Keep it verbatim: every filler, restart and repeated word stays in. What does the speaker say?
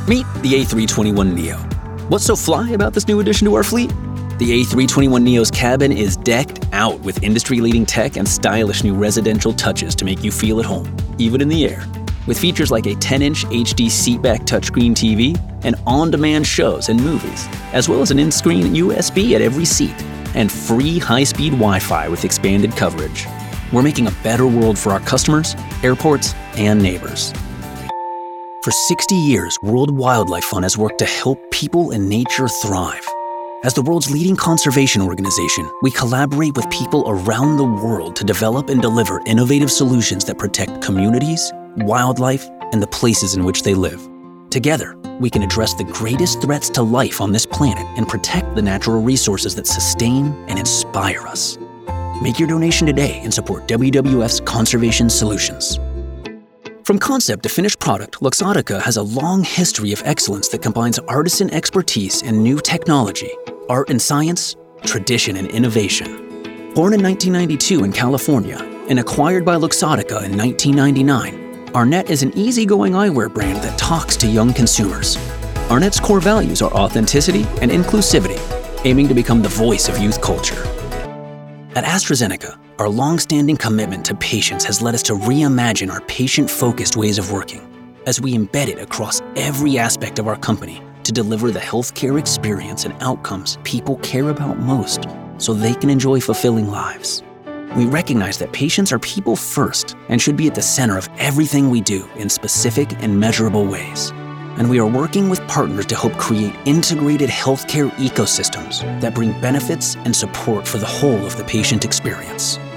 Meet the A three twenty-one neo. What's so fly about this new addition to our fleet? The A three twenty-one neo's cabin is decked out with industry-leading tech and stylish new residential touches to make you feel at home, even in the air. With features like a ten-inch H D seatback touchscreen T V and on-demand shows and movies, as well as an in-screen U S B at every seat, and free high-speed Wi-Fi with expanded coverage. We're making a better world for our customers, airports, and neighbors. For sixty years, World Wildlife Fund has worked to help people and nature thrive. As the world's leading conservation organization, we collaborate with people around the world to develop and deliver innovative solutions that protect communities, wildlife, and the places in which they live. Together, we can address the greatest threats to life on this planet and protect the natural resources that sustain and inspire us. Make your donation today and support W W F's conservation solutions. From concept to finished product, Luxottica has a long history of excellence that combines artisan expertise and new technology, art and science, tradition and innovation. Born in nineteen ninety-two in California and acquired by Luxottica in nineteen ninety-nine, Arnett is an easygoing eyewear brand that talks to young consumers. Arnett's core values are authenticity and inclusivity, aiming to become the voice of youth culture. At AstraZeneca, our long-standing commitment to patients has led us to reimagine our patient-focused ways of working as we embed it across every aspect of our company to deliver the healthcare experience and outcomes people care about most so they can enjoy fulfilling lives. We recognize that patients are people first and should be at the center of everything we do in specific and measurable ways. And we are working with partners to help create integrated healthcare ecosystems that bring benefits and support for the whole of the patient experience.